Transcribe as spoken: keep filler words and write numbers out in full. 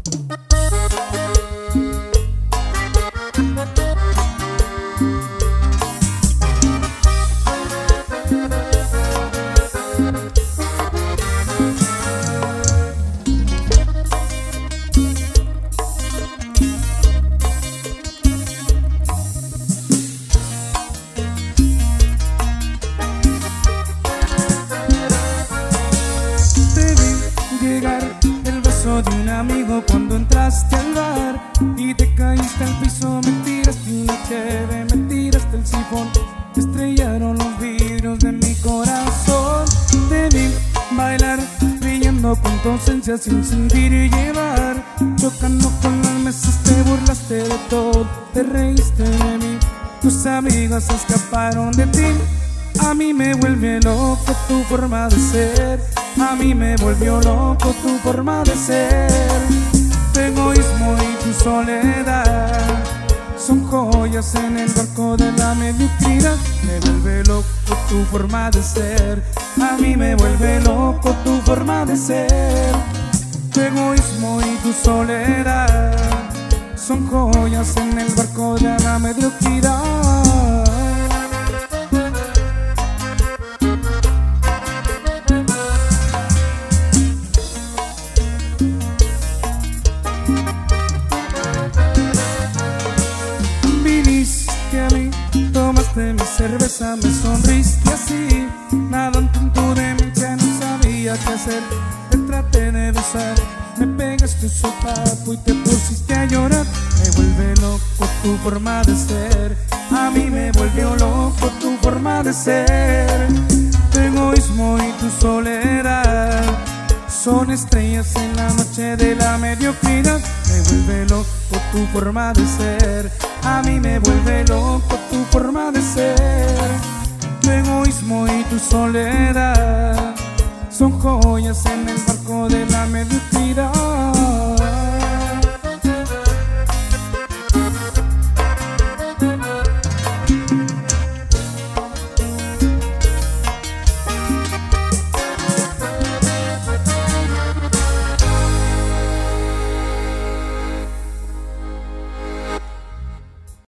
De un amigo cuando entraste al bar y te caíste al piso, me tiraste una cheve, me tiraste el sifón, te estrellaron los vidrios de mi corazón. Te vi bailar, brillando con tu ausencia sin sentir y llevar, chocando con las mesas, te burlaste de todo, te reíste de mí, tus amigas se escaparon de ti. A mí me vuelve loco tu forma de ser, a mí me volvió loco tu forma de ser. Tu egoísmo y tu soledad son joyas en el barco de la mediocridad. Me vuelve loco tu forma de ser, a mí me vuelve loco tu forma de ser. Tu egoísmo y tu soledad son joyas en el barco de la mediocridad. Viniste a mí, tomaste mi cerveza, me sonriste así, nada en tu demencia, no sabía qué hacer. Te traté de besar, me pegaste un sopapo y te pusiste a llorar. Me vuelve loco tu forma de ser, a mí me volvió loco tu forma de ser. Tu egoísmo y tu soledad son estrellas en la noche de la mediocridad. Me vuelve loco tu forma de ser, a mí me vuelve loco tu forma de ser. Tu egoísmo y tu soledad son joyas en el barco de la mediocridad.